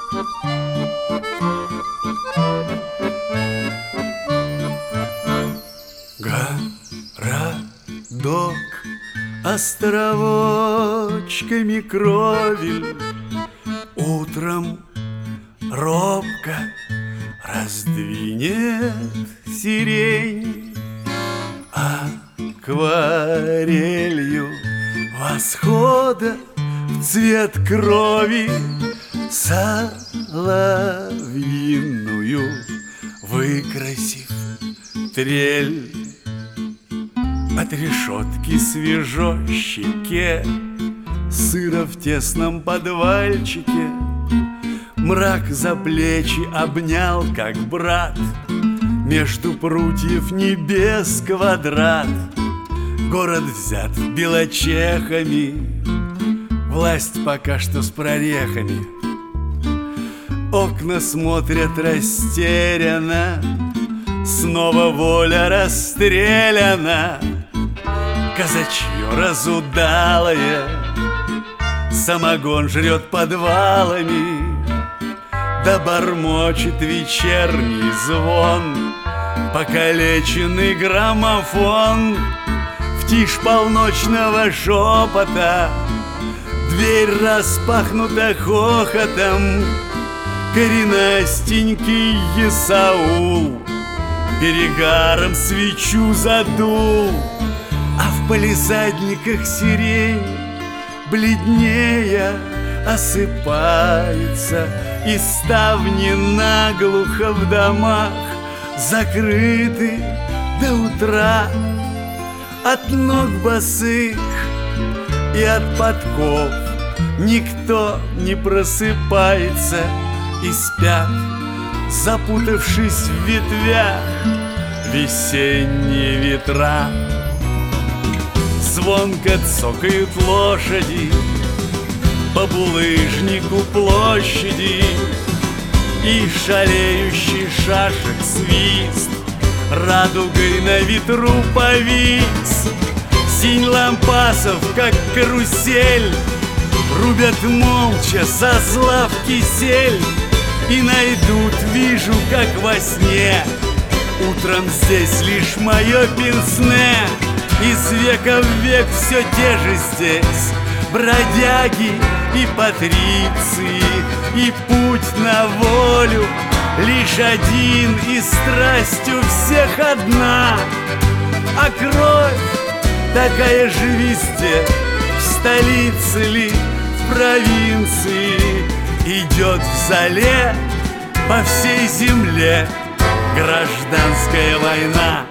Городок островочками кровель утром робко раздвинет сирень, акварелью восхода в цвет крови соловьиную выкрасив трель. От решетки свежо щеке, сыро в тесном подвальчике, мрак за плечи обнял, как брат, между прутьев небес квадрат. Город взят белочехами, власть пока что с прорехами. Окна смотрят растерянно, снова воля расстреляна. Казачье разудалое самогон жрет подвалами, да бормочет вечерний звон покалеченный граммофон. В тишь полночного шепота дверь распахнута хохотом. Коренастенький Исаул перегаром свечу задул, а в палисадниках сирень бледнее осыпается, и ставни наглухо в домах закрыты до утра. От ног босых и от подков никто не просыпается, и спят, запутавшись в ветвях, весенние ветра. Звонко цокают лошади по булыжнику площади, и шалеющий шашек свист радугой на ветру повис. Синь лампасов, как карусель, рубят молча со зла в кисель. И найдут, вижу, как во сне, утром здесь лишь мое пенсне. Из века в век все те же здесь бродяги и патриции, и путь на волю лишь один, и страсть у всех одна. А кровь такая же везде, в столице ли, в провинции, идет в зале по всей земле гражданская война.